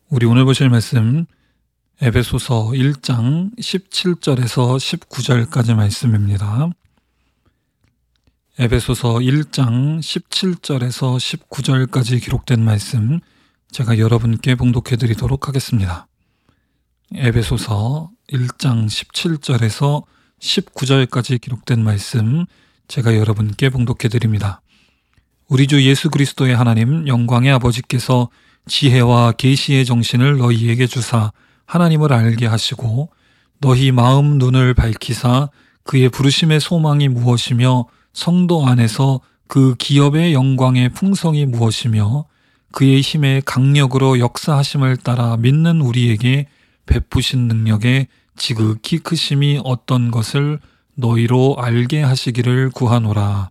우리 오늘 보실 말씀 에베소서 1장 17절에서 19절까지 말씀입니다. 에베소서 1장 17절에서 19절까지 기록된 말씀 제가 여러분께 봉독해 드리도록 하겠습니다. 에베소서 1장 17절에서 19절까지 기록된 말씀 제가 여러분께 봉독해 드립니다. 우리 주 예수 그리스도의 하나님 영광의 아버지께서 지혜와 계시의 정신을 너희에게 주사 하나님을 알게 하시고 너희 마음 눈을 밝히사 그의 부르심의 소망이 무엇이며 성도 안에서 그 기업의 영광의 풍성이 무엇이며 그의 힘의 강력으로 역사하심을 따라 믿는 우리에게 베푸신 능력의 지극히 크심이 어떤 것을 너희로 알게 하시기를 구하노라.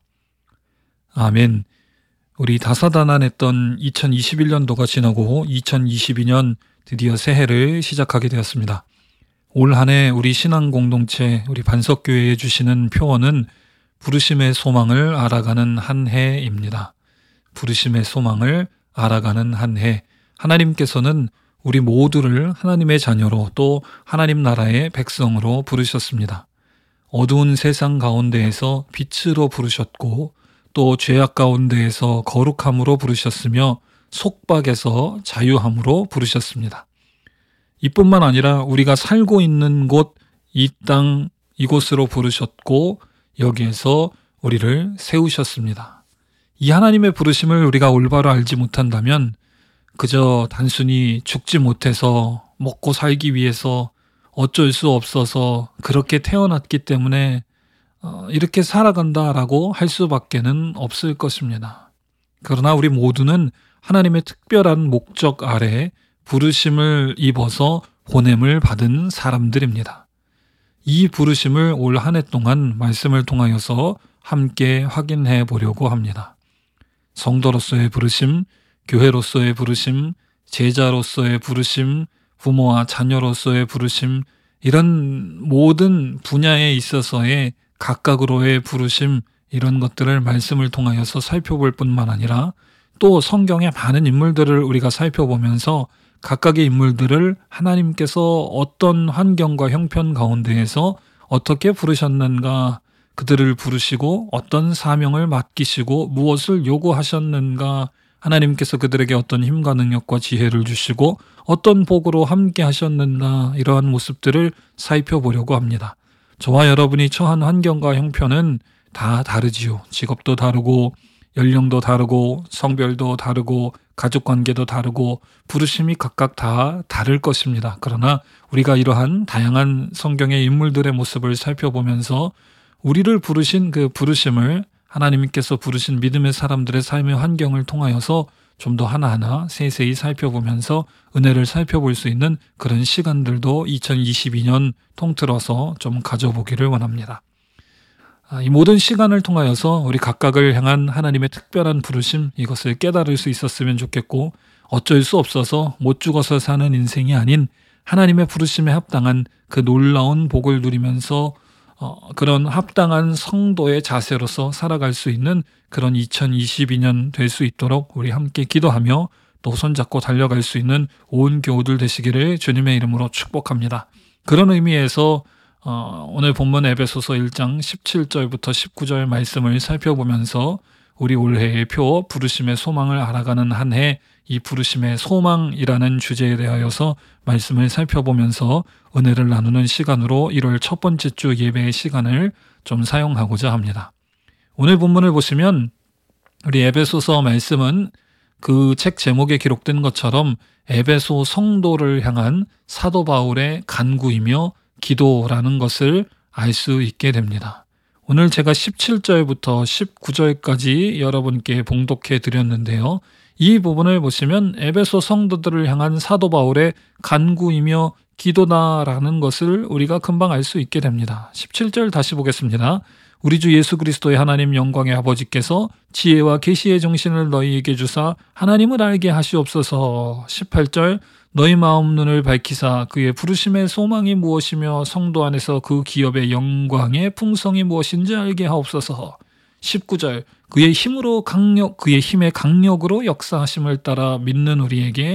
아멘. 우리 다사다난했던 2021년도가 지나고 2022년 드디어 새해를 시작하게 되었습니다. 올 한 해 우리 신앙 공동체, 우리 반석교회에 주시는 표어는 부르심의 소망을 알아가는 한 해입니다. 부르심의 소망을 알아가는 한 해. 하나님께서는 우리 모두를 하나님의 자녀로 또 하나님 나라의 백성으로 부르셨습니다. 어두운 세상 가운데에서 빛으로 부르셨고 또 죄악 가운데에서 거룩함으로 부르셨으며 속박에서 자유함으로 부르셨습니다. 이뿐만 아니라 우리가 살고 있는 곳, 이 땅, 이곳으로 부르셨고 여기에서 우리를 세우셨습니다. 이 하나님의 부르심을 우리가 올바로 알지 못한다면 그저 단순히 죽지 못해서 먹고 살기 위해서 어쩔 수 없어서 그렇게 태어났기 때문에 이렇게 살아간다라고 할 수밖에는 없을 것입니다. 그러나 우리 모두는 하나님의 특별한 목적 아래 부르심을 입어서 보냄을 받은 사람들입니다. 이 부르심을 올 한 해 동안 말씀을 통하여서 함께 확인해 보려고 합니다. 성도로서의 부르심, 교회로서의 부르심, 제자로서의 부르심, 부모와 자녀로서의 부르심, 이런 모든 분야에 있어서의 각각으로의 부르심, 이런 것들을 말씀을 통하여서 살펴볼 뿐만 아니라 또 성경의 많은 인물들을 우리가 살펴보면서 각각의 인물들을 하나님께서 어떤 환경과 형편 가운데에서 어떻게 부르셨는가, 그들을 부르시고 어떤 사명을 맡기시고 무엇을 요구하셨는가, 하나님께서 그들에게 어떤 힘과 능력과 지혜를 주시고 어떤 복으로 함께 하셨는가, 이러한 모습들을 살펴보려고 합니다. 저와 여러분이 처한 환경과 형편은 다 다르지요. 직업도 다르고 연령도 다르고 성별도 다르고 가족관계도 다르고 부르심이 각각 다 다를 것입니다. 그러나 우리가 이러한 다양한 성경의 인물들의 모습을 살펴보면서 우리를 부르신 그 부르심을 하나님께서 부르신 믿음의 사람들의 삶의 환경을 통하여서 좀 더 하나하나 세세히 살펴보면서 은혜를 살펴볼 수 있는 그런 시간들도 2022년 통틀어서 좀 가져보기를 원합니다. 이 모든 시간을 통하여서 우리 각각을 향한 하나님의 특별한 부르심, 이것을 깨달을 수 있었으면 좋겠고 어쩔 수 없어서 못 죽어서 사는 인생이 아닌 하나님의 부르심에 합당한 그 놀라운 복을 누리면서 그런 합당한 성도의 자세로서 살아갈 수 있는 그런 2022년 될 수 있도록 우리 함께 기도하며 또 손잡고 달려갈 수 있는 온 교우들 되시기를 주님의 이름으로 축복합니다. 그런 의미에서 오늘 본문 에베소서 1장 17절부터 19절 말씀을 살펴보면서 우리 올해의 표 부르심의 소망을 알아가는 한 해, 이 부르심의 소망이라는 주제에 대하여서 말씀을 살펴보면서 은혜를 나누는 시간으로 1월 첫 번째 주 예배의 시간을 좀 사용하고자 합니다. 오늘 본문을 보시면 우리 에베소서 말씀은 그 책 제목에 기록된 것처럼 에베소 성도를 향한 사도 바울의 간구이며 기도라는 것을 알 수 있게 됩니다. 오늘 제가 17절부터 19절까지 여러분께 봉독해 드렸는데요. 이 부분을 보시면 에베소 성도들을 향한 사도 바울의 간구이며 기도다라는 것을 우리가 금방 알 수 있게 됩니다. 17절 다시 보겠습니다. 우리 주 예수 그리스도의 하나님 영광의 아버지께서 지혜와 계시의 정신을 너희에게 주사 하나님을 알게 하시옵소서. 18절 너희 마음 눈을 밝히사 그의 부르심의 소망이 무엇이며 성도 안에서 그 기업의 영광의 풍성이 무엇인지 알게 하옵소서. 19절 그의 힘의 강력으로 역사하심을 따라 믿는 우리에게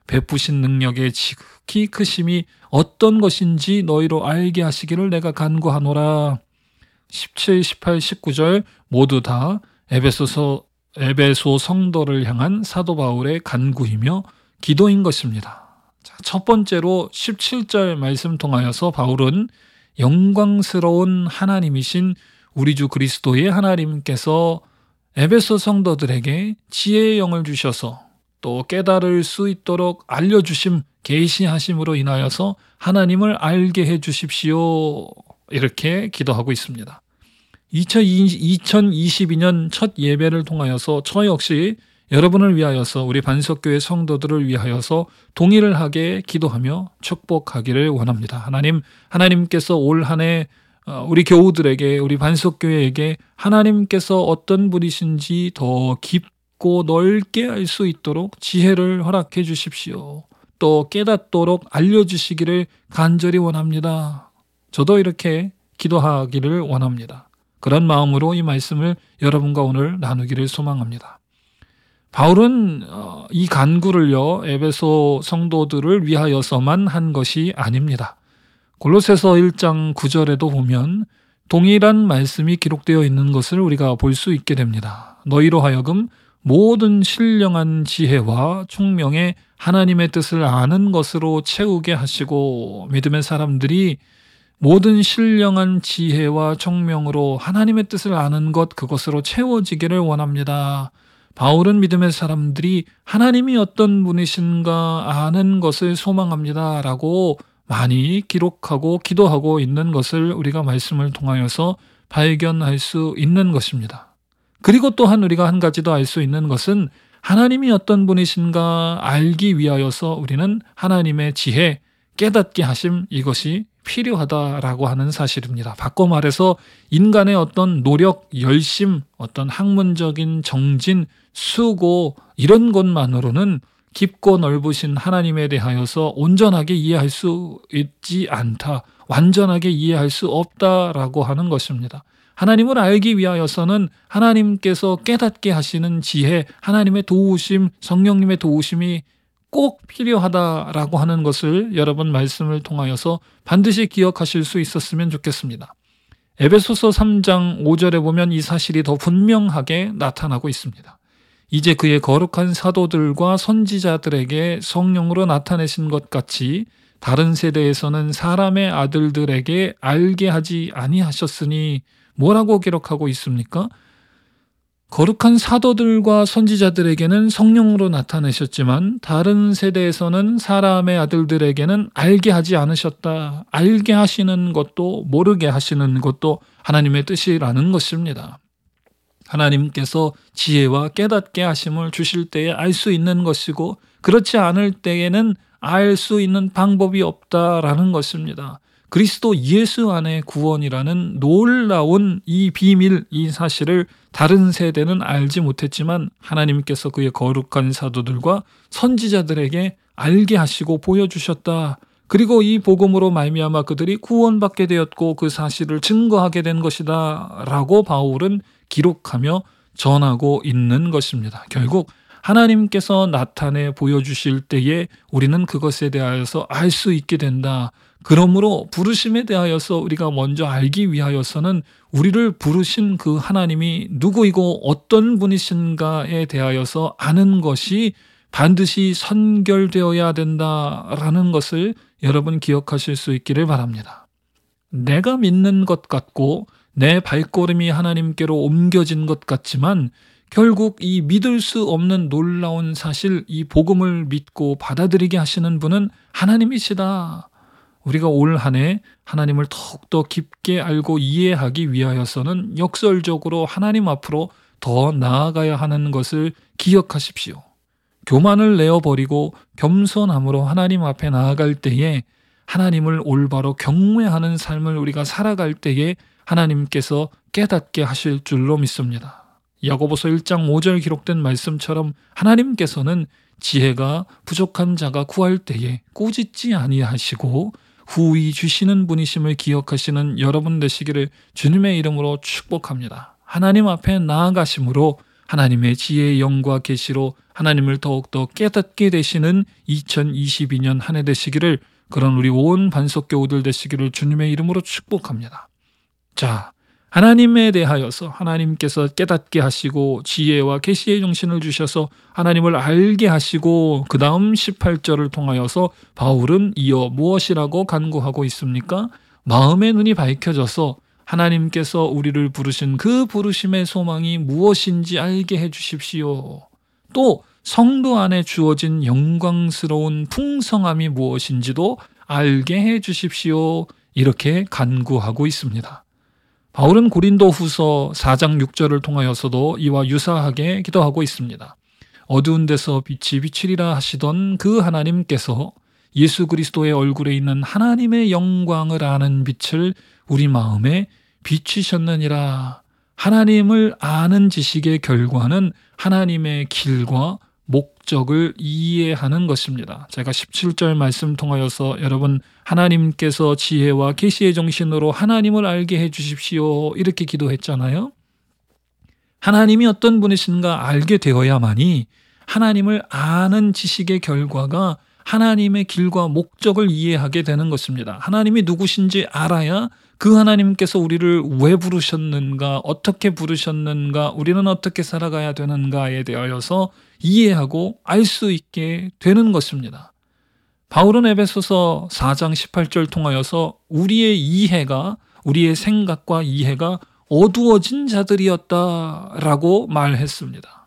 베푸신 능력의 지극히 크심이 어떤 것인지 너희로 알게 하시기를 내가 간구하노라. 17, 18, 19절 모두 다 에베소 성도를 향한 사도 바울의 간구이며 기도인 것입니다. 자, 첫 번째로 17절 말씀 통하여서 바울은 영광스러운 하나님이신 우리 주 그리스도의 하나님께서 에베소 성도들에게 지혜의 영을 주셔서 또 깨달을 수 있도록 알려주심, 계시하심으로 인하여서 하나님을 알게 해주십시오. 이렇게 기도하고 있습니다. 2022년 첫 예배를 통하여서 저 역시 여러분을 위하여서 우리 반석교회 성도들을 위하여서 동의를 하게 기도하며 축복하기를 원합니다. 하나님께서 올 한 해 우리 교우들에게, 우리 반석교회에게 하나님께서 어떤 분이신지 더 깊고 넓게 알 수 있도록 지혜를 허락해 주십시오. 또 깨닫도록 알려주시기를 간절히 원합니다. 저도 이렇게 기도하기를 원합니다. 그런 마음으로 이 말씀을 여러분과 오늘 나누기를 소망합니다. 바울은 이 간구를요, 에베소 성도들을 위하여서만 한 것이 아닙니다. 골로새서 1장 9절에도 보면 동일한 말씀이 기록되어 있는 것을 우리가 볼 수 있게 됩니다. 너희로 하여금 모든 신령한 지혜와 총명에 하나님의 뜻을 아는 것으로 채우게 하시고, 믿음의 사람들이 모든 신령한 지혜와 총명으로 하나님의 뜻을 아는 것, 그것으로 채워지기를 원합니다. 바울은 믿음의 사람들이 하나님이 어떤 분이신가 아는 것을 소망합니다 라고 많이 기록하고 기도하고 있는 것을 우리가 말씀을 통하여서 발견할 수 있는 것입니다. 그리고 또한 우리가 한 가지 더 알 수 있는 것은 하나님이 어떤 분이신가 알기 위하여서 우리는 하나님의 지혜, 깨닫게 하심, 이것이 필요하다라고 하는 사실입니다. 바꿔 말해서 인간의 어떤 노력, 열심, 어떤 학문적인 정진, 수고 이런 것만으로는 깊고 넓으신 하나님에 대하여서 온전하게 이해할 수 있지 않다, 완전하게 이해할 수 없다라고 하는 것입니다. 하나님을 알기 위하여서는 하나님께서 깨닫게 하시는 지혜, 하나님의 도우심, 성령님의 도우심이 꼭 필요하다라고 하는 것을 여러분 말씀을 통하여서 반드시 기억하실 수 있었으면 좋겠습니다. 에베소서 3장 5절에 보면 이 사실이 더 분명하게 나타나고 있습니다. 이제 그의 거룩한 사도들과 선지자들에게 성령으로 나타내신 것 같이 다른 세대에서는 사람의 아들들에게 알게 하지 아니하셨으니, 뭐라고 기록하고 있습니까? 거룩한 사도들과 선지자들에게는 성령으로 나타내셨지만 다른 세대에서는 사람의 아들들에게는 알게 하지 않으셨다. 알게 하시는 것도 모르게 하시는 것도 하나님의 뜻이라는 것입니다. 하나님께서 지혜와 깨닫게 하심을 주실 때에 알 수 있는 것이고, 그렇지 않을 때에는 알 수 있는 방법이 없다라는 것입니다. 그리스도 예수 안에 구원이라는 놀라운 이 비밀, 이 사실을 다른 세대는 알지 못했지만 하나님께서 그의 거룩한 사도들과 선지자들에게 알게 하시고 보여주셨다. 그리고 이 복음으로 말미암아 그들이 구원받게 되었고 그 사실을 증거하게 된 것이다 라고 바울은 기록하며 전하고 있는 것입니다. 결국 하나님께서 나타내 보여주실 때에 우리는 그것에 대하여서 알 수 있게 된다. 그러므로 부르심에 대하여서 우리가 먼저 알기 위하여서는 우리를 부르신 그 하나님이 누구이고 어떤 분이신가에 대하여서 아는 것이 반드시 선결되어야 된다라는 것을 여러분 기억하실 수 있기를 바랍니다. 내가 믿는 것 같고 내 발걸음이 하나님께로 옮겨진 것 같지만 결국 이 믿을 수 없는 놀라운 사실, 이 복음을 믿고 받아들이게 하시는 분은 하나님이시다. 우리가 올 한 해 하나님을 더욱더 깊게 알고 이해하기 위하여서는 역설적으로 하나님 앞으로 더 나아가야 하는 것을 기억하십시오. 교만을 내어버리고 겸손함으로 하나님 앞에 나아갈 때에, 하나님을 올바로 경외하는 삶을 우리가 살아갈 때에 하나님께서 깨닫게 하실 줄로 믿습니다. 야고보서 1장 5절 기록된 말씀처럼 하나님께서는 지혜가 부족한 자가 구할 때에 꾸짖지 아니하시고 후히 주시는 분이심을 기억하시는 여러분 되시기를 주님의 이름으로 축복합니다. 하나님 앞에 나아가심으로 하나님의 지혜의 영과 계시로 하나님을 더욱더 깨닫게 되시는 2022년 한 해 되시기를, 그런 우리 온 반석교우들 되시기를 주님의 이름으로 축복합니다. 자, 하나님에 대하여서 하나님께서 깨닫게 하시고 지혜와 계시의 정신을 주셔서 하나님을 알게 하시고, 그 다음 18절을 통하여서 바울은 이어 무엇이라고 간구하고 있습니까? 마음의 눈이 밝혀져서 하나님께서 우리를 부르신 그 부르심의 소망이 무엇인지 알게 해주십시오. 또 성도 안에 주어진 영광스러운 풍성함이 무엇인지도 알게 해주십시오. 이렇게 간구하고 있습니다. 바울은 고린도후서 4장 6절을 통하여서도 이와 유사하게 기도하고 있습니다. 어두운 데서 빛이 비치리라 하시던 그 하나님께서 예수 그리스도의 얼굴에 있는 하나님의 영광을 아는 빛을 우리 마음에 비추셨느니라. 하나님을 아는 지식의 결과는 하나님의 길과 목적을 이해하는 것입니다. 제가 17절 말씀 통하여서 여러분, 하나님께서 지혜와 계시의 정신으로 하나님을 알게 해주십시오, 이렇게 기도했잖아요. 하나님이 어떤 분이신가 알게 되어야만이 하나님을 아는 지식의 결과가 하나님의 길과 목적을 이해하게 되는 것입니다. 하나님이 누구신지 알아야 그 하나님께서 우리를 왜 부르셨는가, 어떻게 부르셨는가, 우리는 어떻게 살아가야 되는가에 대하여서 이해하고 알 수 있게 되는 것입니다. 바울은 에베소서 4장 18절 통하여서 우리의 생각과 이해가 어두워진 자들이었다라고 말했습니다.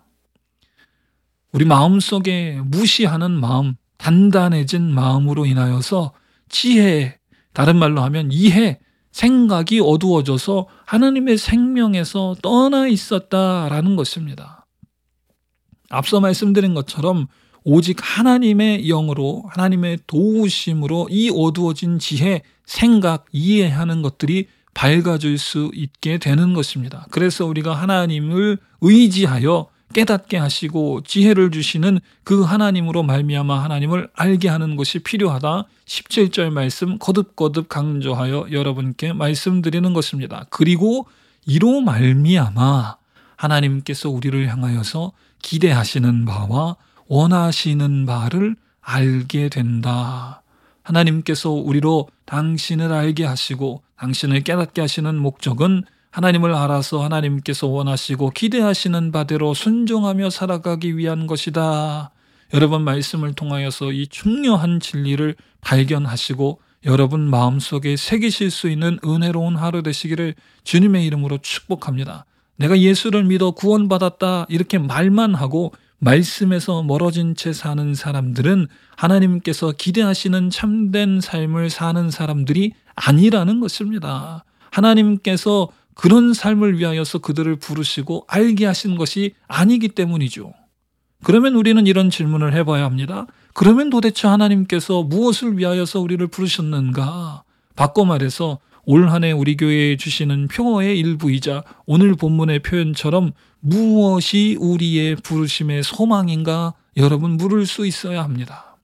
우리 마음속에 무시하는 마음, 단단해진 마음으로 인하여서 지혜, 다른 말로 하면 이해, 생각이 어두워져서 하나님의 생명에서 떠나 있었다라는 것입니다. 앞서 말씀드린 것처럼 오직 하나님의 영으로, 하나님의 도우심으로 이 어두워진 지혜, 생각, 이해하는 것들이 밝아질 수 있게 되는 것입니다. 그래서 우리가 하나님을 의지하여 깨닫게 하시고 지혜를 주시는 그 하나님으로 말미암아 하나님을 알게 하는 것이 필요하다. 17절 말씀 거듭거듭 강조하여 여러분께 말씀드리는 것입니다. 그리고 이로 말미암아 하나님께서 우리를 향하여서 기대하시는 바와 원하시는 바를 알게 된다. 하나님께서 우리로 당신을 알게 하시고 당신을 깨닫게 하시는 목적은 하나님을 알아서 하나님께서 원하시고 기대하시는 바대로 순종하며 살아가기 위한 것이다. 여러분, 말씀을 통하여서 이 중요한 진리를 발견하시고 여러분 마음속에 새기실 수 있는 은혜로운 하루 되시기를 주님의 이름으로 축복합니다. 내가 예수를 믿어 구원받았다, 이렇게 말만 하고 말씀에서 멀어진 채 사는 사람들은 하나님께서 기대하시는 참된 삶을 사는 사람들이 아니라는 것입니다. 하나님께서 그런 삶을 위하여서 그들을 부르시고 알게 하신 것이 아니기 때문이죠. 그러면 우리는 이런 질문을 해봐야 합니다. 그러면 도대체 하나님께서 무엇을 위하여서 우리를 부르셨는가? 바꿔 말해서 올 한 해 우리 교회에 주시는 표어의 일부이자 오늘 본문의 표현처럼 무엇이 우리의 부르심의 소망인가? 여러분, 물을 수 있어야 합니다.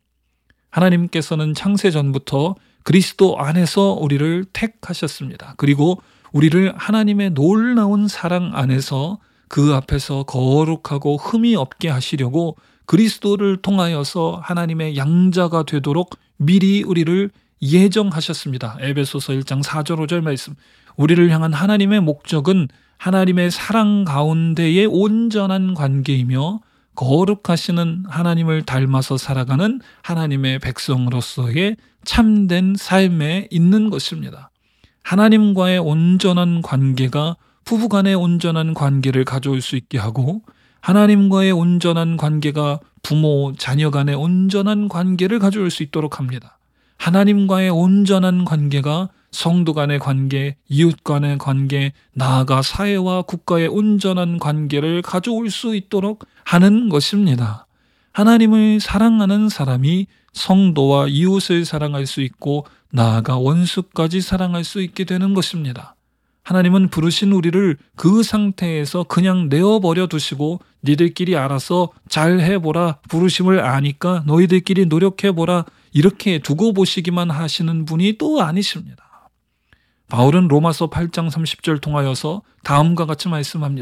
하나님께서는 창세 전부터 그리스도 안에서 우리를 택하셨습니다. 그리고 우리를 하나님의 놀라운 사랑 안에서 그 앞에서 거룩하고 흠이 없게 하시려고 그리스도를 통하여서 하나님의 양자가 되도록 미리 우리를 예정하셨습니다. 에베소서 1장 4절 5절 말씀. 우리를 향한 하나님의 목적은 하나님의 사랑 가운데의 온전한 관계이며 거룩하시는 하나님을 닮아서 살아가는 하나님의 백성으로서의 참된 삶에 있는 것입니다. 하나님과의 온전한 관계가 부부간의 온전한 관계를 가져올 수 있게 하고, 하나님과의 온전한 관계가 부모, 자녀 간의 온전한 관계를 가져올 수 있도록 합니다. 하나님과의 온전한 관계가 성도 간의 관계, 이웃 간의 관계, 나아가 사회와 국가의 온전한 관계를 가져올 수 있도록 하는 것입니다. 하나님을 사랑하는 사람이 성도와 이웃을 사랑할 수 있고 나아가 원수까지 사랑할 수 있게 되는 것입니다. 하나님은 부르신 우리를 그 상태에서 그냥 내어버려 두시고 니들끼리 알아서 잘 해보라, 부르심을 아니까 너희들끼리 노력해보라, 이렇게 두고 보시기만 하시는 분이 또 아니십니다. 바울은 로마서 8장 30절 통하여서 다음과 같이 말씀합니다.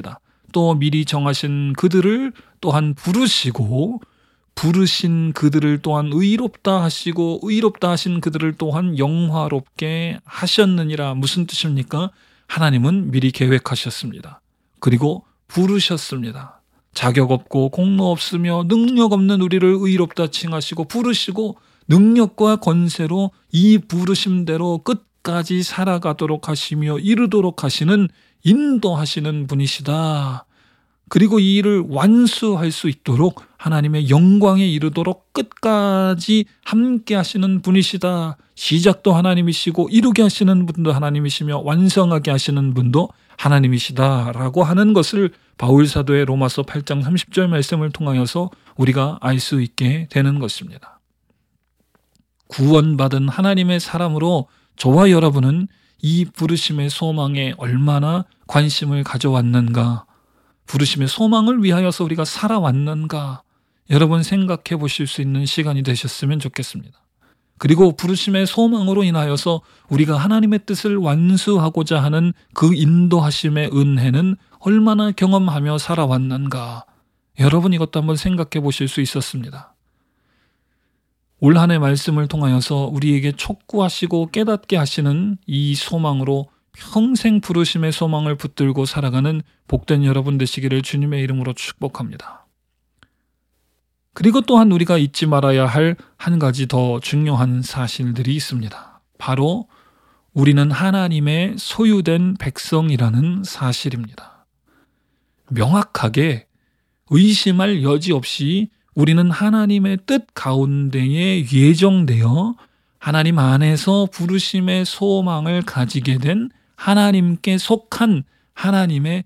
또 미리 정하신 그들을 또한 부르시고 부르신 그들을 또한 의롭다 하시고 의롭다 하신 그들을 또한 영화롭게 하셨느니라. 무슨 뜻입니까? 하나님은 미리 계획하셨습니다. 그리고 부르셨습니다. 자격 없고 공로 없으며 능력 없는 우리를 의롭다 칭하시고 부르시고 능력과 권세로 이 부르심대로 끝까지 살아가도록 하시며 이루도록 하시는 인도하시는 분이시다. 그리고 이 일을 완수할 수 있도록 하나님의 영광에 이르도록 끝까지 함께 하시는 분이시다. 시작도 하나님이시고 이루게 하시는 분도 하나님이시며 완성하게 하시는 분도 하나님이시다라고 하는 것을 바울 사도의 로마서 8장 30절 말씀을 통하여서 우리가 알 수 있게 되는 것입니다. 구원받은 하나님의 사람으로 저와 여러분은 이 부르심의 소망에 얼마나 관심을 가져왔는가, 부르심의 소망을 위하여서 우리가 살아왔는가, 여러분 생각해 보실 수 있는 시간이 되셨으면 좋겠습니다. 그리고 부르심의 소망으로 인하여서 우리가 하나님의 뜻을 완수하고자 하는 그 인도하심의 은혜는 얼마나 경험하며 살아왔는가, 여러분 이것도 한번 생각해 보실 수 있었습니다. 올 한 해 말씀을 통하여서 우리에게 촉구하시고 깨닫게 하시는 이 소망으로 평생 부르심의 소망을 붙들고 살아가는 복된 여러분 되시기를 주님의 이름으로 축복합니다. 그리고 또한 우리가 잊지 말아야 할 한 가지 더 중요한 사실들이 있습니다. 바로 우리는 하나님의 소유된 백성이라는 사실입니다. 명확하게 의심할 여지 없이 우리는 하나님의 뜻 가운데에 예정되어 하나님 안에서 부르심의 소망을 가지게 된 하나님께 속한 하나님의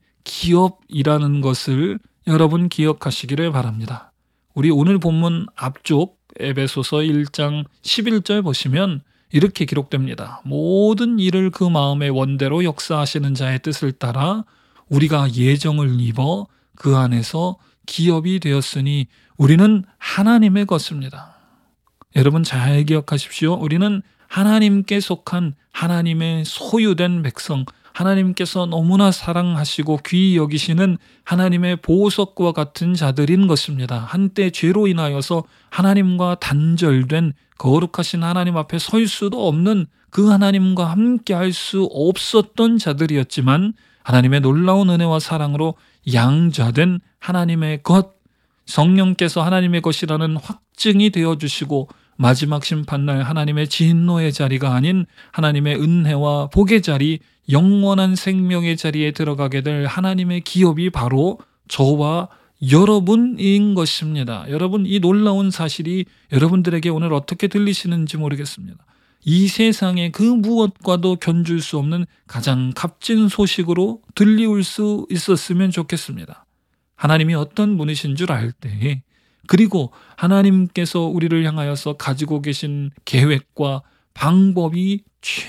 기업이라는 것을 여러분 기억하시기를 바랍니다. 우리 오늘 본문 앞쪽 에베소서 1장 11절 보시면 이렇게 기록됩니다. 모든 일을 그 마음의 원대로 역사하시는 자의 뜻을 따라 우리가 예정을 입어 그 안에서 기업이 되었으니 우리는 하나님의 것입니다. 여러분 잘 기억하십시오. 우리는 하나님께 속한 하나님의 소유된 백성, 하나님께서 너무나 사랑하시고 귀히 여기시는 하나님의 보석과 같은 자들인 것입니다. 한때 죄로 인하여서 하나님과 단절된 거룩하신 하나님 앞에 설 수도 없는 그 하나님과 함께 할 수 없었던 자들이었지만 하나님의 놀라운 은혜와 사랑으로 양자된 하나님의 것, 성령께서 하나님의 것이라는 확증이 되어주시고 마지막 심판날 하나님의 진노의 자리가 아닌 하나님의 은혜와 복의 자리, 영원한 생명의 자리에 들어가게 될 하나님의 기업이 바로 저와 여러분인 것입니다. 여러분 이 놀라운 사실이 여러분들에게 오늘 어떻게 들리시는지 모르겠습니다. 이 세상의 그 무엇과도 견줄 수 없는 가장 값진 소식으로 들리올 수 있었으면 좋겠습니다. 하나님이 어떤 분이신 줄 알 때, 그리고 하나님께서 우리를 향하여서 가지고 계신 계획과 방법이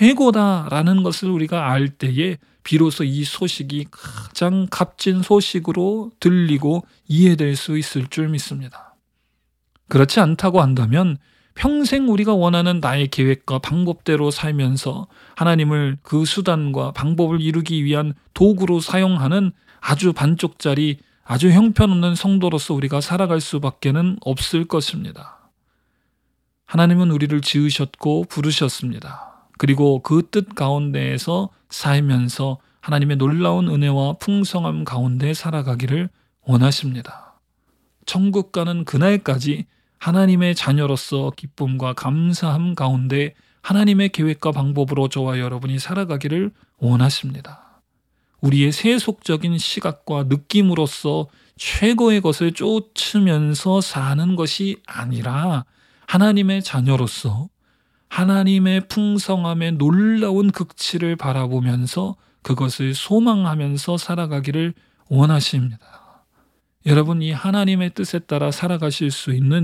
최고다라는 것을 우리가 알 때에 비로소 이 소식이 가장 값진 소식으로 들리고 이해될 수 있을 줄 믿습니다. 그렇지 않다고 한다면 평생 우리가 원하는 나의 계획과 방법대로 살면서 하나님을 그 수단과 방법을 이루기 위한 도구로 사용하는 아주 반쪽짜리, 아주 형편없는 성도로서 우리가 살아갈 수밖에는 없을 것입니다. 하나님은 우리를 지으셨고 부르셨습니다. 그리고 그 뜻 가운데에서 살면서 하나님의 놀라운 은혜와 풍성함 가운데 살아가기를 원하십니다. 천국 가는 그날까지 하나님의 자녀로서 기쁨과 감사함 가운데 하나님의 계획과 방법으로 저와 여러분이 살아가기를 원하십니다. 우리의 세속적인 시각과 느낌으로서 최고의 것을 쫓으면서 사는 것이 아니라 하나님의 자녀로서 하나님의 풍성함의 놀라운 극치를 바라보면서 그것을 소망하면서 살아가기를 원하십니다. 여러분 이 하나님의 뜻에 따라 살아가실 수 있는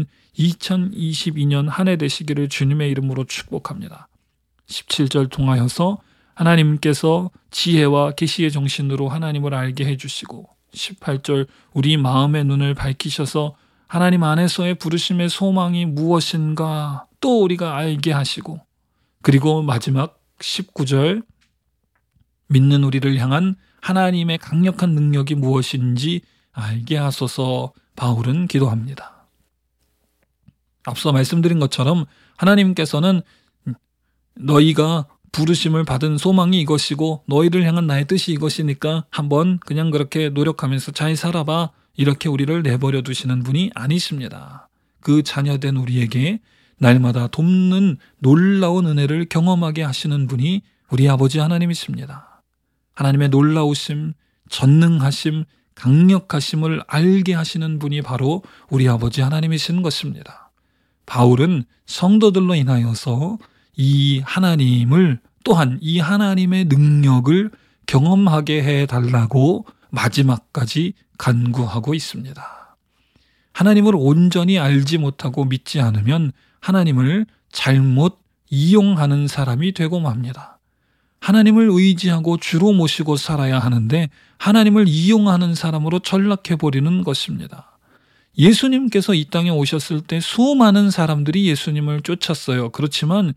2022년 한 해 되시기를 주님의 이름으로 축복합니다. 17절 통하여서 하나님께서 지혜와 계시의 정신으로 하나님을 알게 해주시고 18절 우리 마음의 눈을 밝히셔서 하나님 안에서의 부르심의 소망이 무엇인가 또 우리가 알게 하시고, 그리고 마지막 19절 믿는 우리를 향한 하나님의 강력한 능력이 무엇인지 알게 하소서 바울은 기도합니다. 앞서 말씀드린 것처럼 하나님께서는 너희가 부르심을 받은 소망이 이것이고 너희를 향한 나의 뜻이 이것이니까 한번 그냥 그렇게 노력하면서 잘 살아봐, 이렇게 우리를 내버려 두시는 분이 아니십니다. 그 자녀된 우리에게 날마다 돕는 놀라운 은혜를 경험하게 하시는 분이 우리 아버지 하나님이십니다. 하나님의 놀라우심, 전능하심, 강력하심을 알게 하시는 분이 바로 우리 아버지 하나님이신 것입니다. 바울은 성도들로 인하여서 이 하나님을, 또한 이 하나님의 능력을 경험하게 해달라고 마지막까지 간구하고 있습니다. 하나님을 온전히 알지 못하고 믿지 않으면 하나님을 잘못 이용하는 사람이 되고 맙니다. 하나님을 의지하고 주로 모시고 살아야 하는데 하나님을 이용하는 사람으로 전락해버리는 것입니다. 예수님께서 이 땅에 오셨을 때 수많은 사람들이 예수님을 쫓았어요. 그렇지만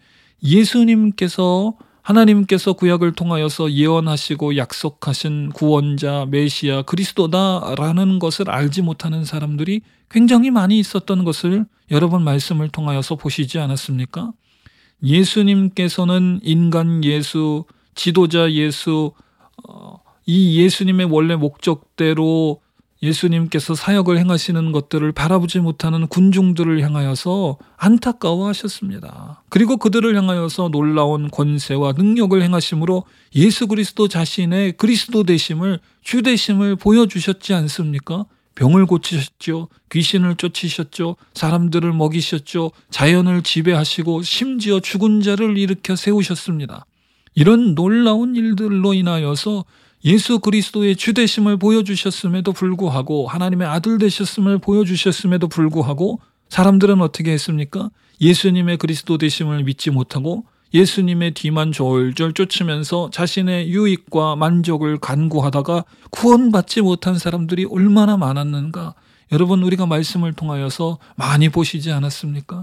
하나님께서 구약을 통하여서 예언하시고 약속하신 구원자, 메시아, 그리스도다라는 것을 알지 못하는 사람들이 굉장히 많이 있었던 것을 여러분 말씀을 통하여서 보시지 않았습니까? 예수님께서는 인간 예수, 지도자 예수, 이 예수님의 원래 목적대로 예수님께서 사역을 행하시는 것들을 바라보지 못하는 군중들을 향하여서 안타까워하셨습니다. 그리고 그들을 향하여서 놀라운 권세와 능력을 행하심으로 예수 그리스도 자신의 그리스도 되심을, 주 되심을 보여주셨지 않습니까? 병을 고치셨죠. 귀신을 쫓으셨죠. 사람들을 먹이셨죠. 자연을 지배하시고 심지어 죽은 자를 일으켜 세우셨습니다. 이런 놀라운 일들로 인하여서 예수 그리스도의 주 되심을 보여주셨음에도 불구하고, 하나님의 아들 되셨음을 보여주셨음에도 불구하고 사람들은 어떻게 했습니까? 예수님의 그리스도 되심을 믿지 못하고 예수님의 뒤만 졸졸 쫓으면서 자신의 유익과 만족을 간구하다가 구원받지 못한 사람들이 얼마나 많았는가. 여러분, 우리가 말씀을 통하여서 많이 보시지 않았습니까?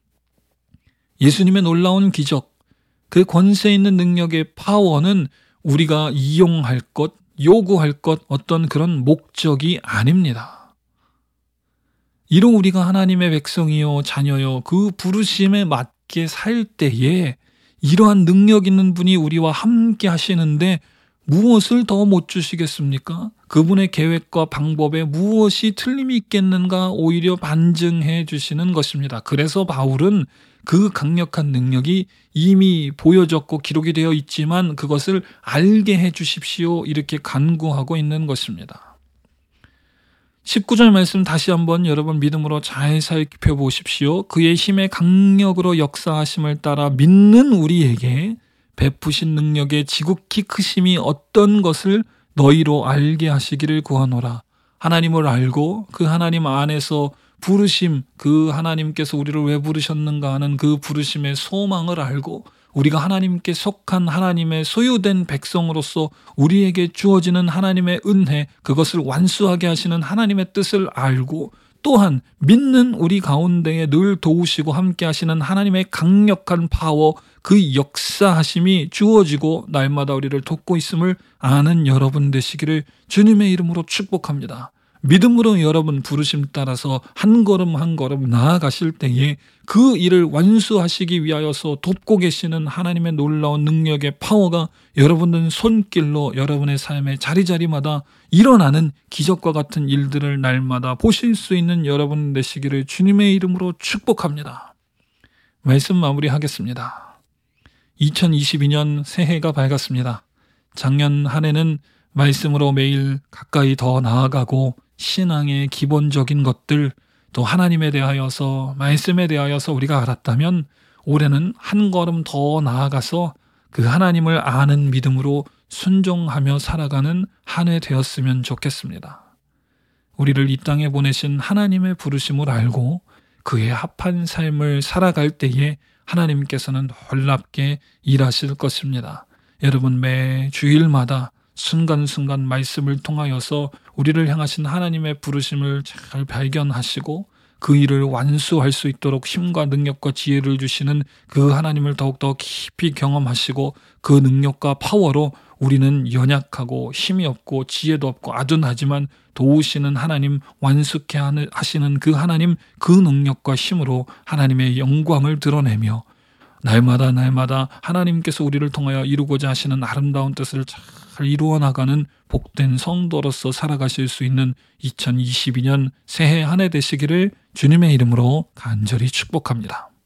예수님의 놀라운 기적, 그 권세 있는 능력의 파워는 우리가 이용할 것, 요구할 것, 어떤 그런 목적이 아닙니다. 이로 우리가 하나님의 백성이요 자녀요 그 부르심에 맞게 살 때에 이러한 능력 있는 분이 우리와 함께 하시는데 무엇을 더 못 주시겠습니까? 그분의 계획과 방법에 무엇이 틀림이 있겠는가 오히려 반증해 주시는 것입니다. 그래서 바울은 그 강력한 능력이 이미 보여졌고 기록이 되어 있지만 그것을 알게 해 주십시오, 이렇게 간구하고 있는 것입니다. 19절 말씀 다시 한번 여러분 믿음으로 잘 살펴보십시오. 그의 힘의 강력으로 역사하심을 따라 믿는 우리에게 베푸신 능력의 지극히 크심이 어떤 것을 너희로 알게 하시기를 구하노라. 하나님을 알고 그 하나님 안에서 부르심, 그 하나님께서 우리를 왜 부르셨는가 하는 그 부르심의 소망을 알고 우리가 하나님께 속한 하나님의 소유된 백성으로서 우리에게 주어지는 하나님의 은혜, 그것을 완수하게 하시는 하나님의 뜻을 알고 또한 믿는 우리 가운데에 늘 도우시고 함께 하시는 하나님의 강력한 파워, 그 역사하심이 주어지고 날마다 우리를 돕고 있음을 아는 여러분 되시기를 주님의 이름으로 축복합니다. 믿음으로 여러분 부르심 따라서 한 걸음 한 걸음 나아가실 때에 그 일을 완수하시기 위하여서 돕고 계시는 하나님의 놀라운 능력의 파워가 여러분들 손길로 여러분의 삶의 자리자리마다 일어나는 기적과 같은 일들을 날마다 보실 수 있는 여러분 되시기를 주님의 이름으로 축복합니다. 말씀 마무리하겠습니다. 2022년 새해가 밝았습니다. 작년 한 해는 말씀으로 매일 가까이 더 나아가고 신앙의 기본적인 것들, 또 하나님에 대하여서, 말씀에 대하여서 우리가 알았다면 올해는 한 걸음 더 나아가서 그 하나님을 아는 믿음으로 순종하며 살아가는 한 해 되었으면 좋겠습니다. 우리를 이 땅에 보내신 하나님의 부르심을 알고 그에 합한 삶을 살아갈 때에 하나님께서는 놀랍게 일하실 것입니다. 여러분 매 주일마다 순간순간 말씀을 통하여서 우리를 향하신 하나님의 부르심을 잘 발견하시고 그 일을 완수할 수 있도록 힘과 능력과 지혜를 주시는 그 하나님을 더욱더 깊이 경험하시고 그 능력과 파워로 우리는 연약하고 힘이 없고 지혜도 없고 아둔하지만 도우시는 하나님, 완숙해 하시는 그 하나님, 그 능력과 힘으로 하나님의 영광을 드러내며 날마다 하나님께서 우리를 통하여 이루고자 하시는 아름다운 뜻을 잘 이루어 나가는 복된 성도로서 살아가실 수 있는 2022년 새해 한 해 되시기를 주님의 이름으로 간절히 축복합니다.